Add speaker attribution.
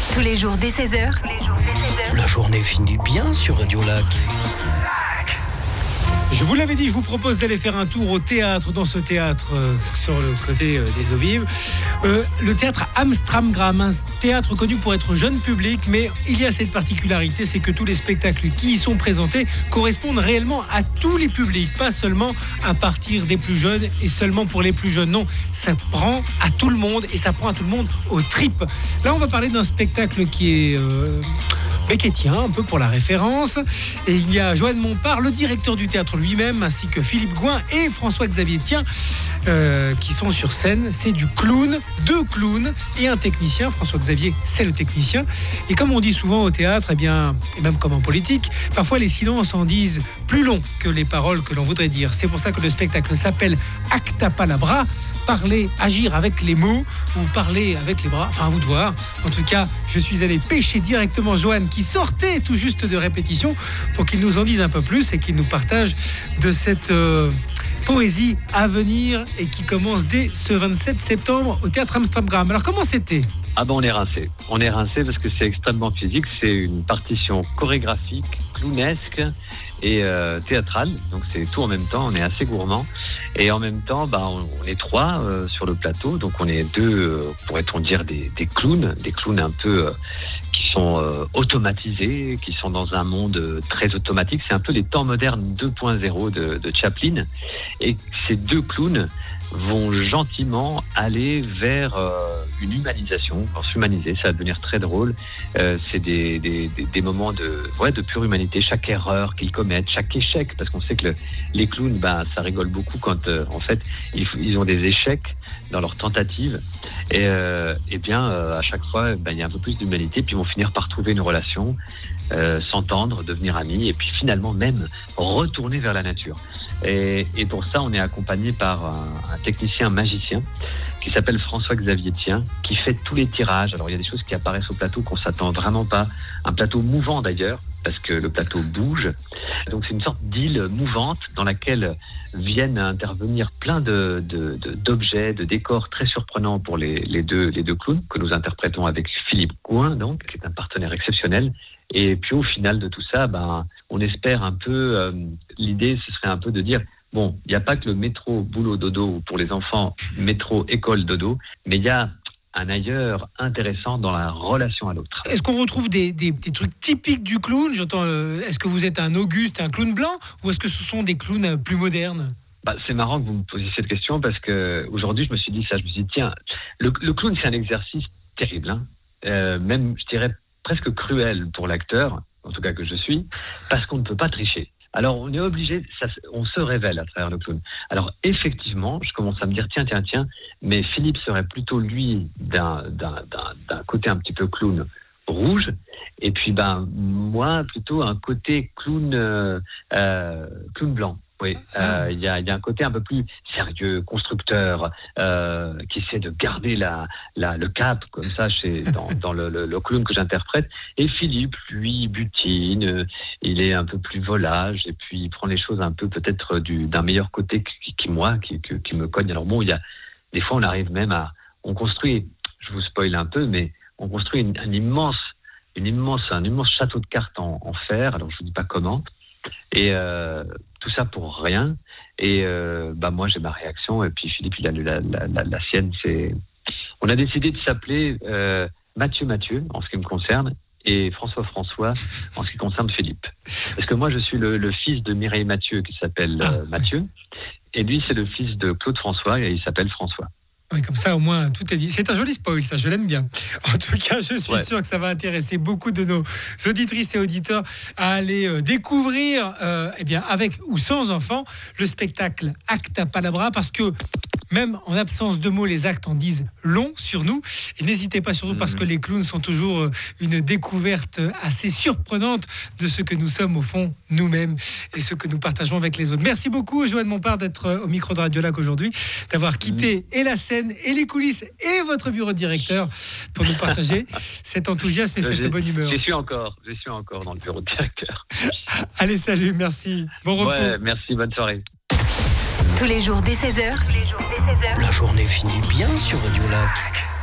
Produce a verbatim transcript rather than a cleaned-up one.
Speaker 1: Tous les jours dès seize heures.
Speaker 2: La journée finit bien sur Radio Lac.
Speaker 3: Je vous l'avais dit, je vous propose d'aller faire un tour au théâtre, dans ce théâtre euh, sur le côté euh, des eaux vives. Euh, le théâtre Amstramgram, un théâtre connu pour être jeune public, mais il y a cette particularité, c'est que tous les spectacles qui y sont présentés correspondent réellement à tous les publics, pas seulement à partir des plus jeunes et seulement pour les plus jeunes. Non, ça prend à tout le monde et ça prend à tout le monde aux tripes. Là, on va parler d'un spectacle qui est... Euh mais qui tient un peu pour la référence. Et il y a Joanne Montpart, le directeur du théâtre lui-même, ainsi que Philippe Gouin et François-Xavier Thiens, euh, qui sont sur scène. C'est du clown, deux clowns et un technicien. François-Xavier, c'est le technicien. Et comme on dit souvent au théâtre, eh bien, et même comme en politique, parfois les silences en disent plus long que les paroles que l'on voudrait dire. C'est pour ça que le spectacle s'appelle Acta Palabra, parler, agir avec les mots ou parler avec les bras, enfin à vous de voir. En tout cas, je suis allé pêcher directement Joanne qui sortait tout juste de répétition pour qu'il nous en dise un peu plus et qu'il nous partage de cette euh, poésie à venir et qui commence dès ce vingt-sept septembre au théâtre Amstramgram. Alors comment c'était ?
Speaker 4: Ah ben on est rincé. On est rincé parce que c'est extrêmement physique. C'est une partition chorégraphique, clownesque et euh, théâtrale. Donc c'est tout en même temps. On est assez gourmand. Et en même temps, bah, on, on est trois euh, sur le plateau. Donc on est deux, euh, pourrait-on dire, des, des clowns. Des clowns un peu... Euh, qui sont euh, automatisés, qui sont dans un monde euh, très automatique. C'est un peu les temps modernes deux point zéro de, de Chaplin. Et ces deux clowns vont gentiment aller vers euh, une humanisation, vont s'humaniser, ça va devenir très drôle. Euh, c'est des, des, des, des moments de, ouais, de pure humanité, chaque erreur qu'ils commettent, chaque échec, parce qu'on sait que le, les clowns, ben, ça rigole beaucoup quand euh, en fait ils, ils ont des échecs dans leurs tentatives. Et, euh, et bien euh, à chaque fois, ben, il y a un peu plus d'humanité, puis ils vont finir par trouver une relation, euh, s'entendre, devenir amis, et puis finalement même retourner vers la nature. Et, et pour ça, on est accompagné par un, un technicien magicien qui s'appelle François-Xavier Thiens, qui fait tous les tirages. Alors, il y a des choses qui apparaissent au plateau qu'on ne s'attend vraiment pas. Un plateau mouvant d'ailleurs, parce que le plateau bouge. Donc, c'est une sorte d'île mouvante dans laquelle viennent intervenir plein de, de, de, d'objets, de décors très surprenants pour les, les, deux, les deux clowns que nous interprétons avec Philippe Gouin, donc, qui est un partenaire exceptionnel. Et puis au final de tout ça, ben, on espère un peu, euh, l'idée ce serait un peu de dire, bon, il n'y a pas que le métro boulot dodo ou pour les enfants, métro école dodo, mais il y a un ailleurs intéressant dans la relation à l'autre.
Speaker 3: Est-ce qu'on retrouve des, des, des trucs typiques du clown ? J'entends, euh, est-ce que vous êtes un Auguste, un clown blanc, ou est-ce que ce sont des clowns plus modernes ?
Speaker 4: Bah, c'est marrant que vous me posiez cette question parce que aujourd'hui je me suis dit ça, je me suis dit tiens, le, le clown c'est un exercice terrible, hein, euh, même je dirais presque cruel pour l'acteur, en tout cas que je suis, parce qu'on ne peut pas tricher. Alors on est obligé, ça, on se révèle à travers le clown. Alors effectivement, je commence à me dire tiens, tiens, tiens, mais Philippe serait plutôt lui d'un, d'un, d'un, d'un côté un petit peu clown rouge, et puis ben moi plutôt un côté clown euh, euh, clown blanc. Oui, il euh, y, y a un côté un peu plus sérieux, constructeur, euh, qui essaie de garder la, la, le cap comme ça chez, dans, dans le, le, le clown que j'interprète. Et Philippe, lui, butine, euh, il est un peu plus volage et puis il prend les choses un peu peut-être du, d'un meilleur côté qui, qui moi, qui, qui, qui me cogne. Alors bon, il y a des fois on arrive même à, on construit, je vous spoil un peu, mais on construit une, un immense, une immense, un immense château de cartes en, en fer. Alors je vous dis pas comment. Et euh, tout ça pour rien. Et euh, bah moi j'ai ma réaction et puis Philippe il a la, la, la, la sienne. C'est... On a décidé de s'appeler euh, Mathieu Mathieu en ce qui me concerne et François François en ce qui concerne Philippe. Parce que moi je suis le, le fils de Mireille Mathieu qui s'appelle euh, Mathieu et lui c'est le fils de Claude François et il s'appelle François.
Speaker 3: Oui, comme ça, au moins, tout est dit. C'est un joli spoil, ça, je l'aime bien. En tout cas, je suis ouais. sûr que ça va intéresser beaucoup de nos auditrices et auditeurs à aller euh, découvrir, euh, eh bien, avec ou sans enfants, le spectacle Acta Palabra, parce que même en absence de mots, les actes en disent long sur nous. Et n'hésitez pas surtout, mmh. parce que les clowns sont toujours une découverte assez surprenante de ce que nous sommes au fond nous-mêmes et ce que nous partageons avec les autres. Merci beaucoup, Joanne Montpart, d'être au micro de Radio Lac aujourd'hui, d'avoir quitté mmh. et la scène et les coulisses et votre bureau de directeur pour nous partager cet enthousiasme et cette
Speaker 4: j'ai,
Speaker 3: bonne humeur.
Speaker 4: Je suis encore, je suis encore dans le bureau de directeur.
Speaker 3: Allez, salut, merci. Bon repos.
Speaker 4: Ouais, merci, bonne soirée.
Speaker 1: Tous les jours dès seize heures.
Speaker 2: La journée finit bien sur Radio Lac.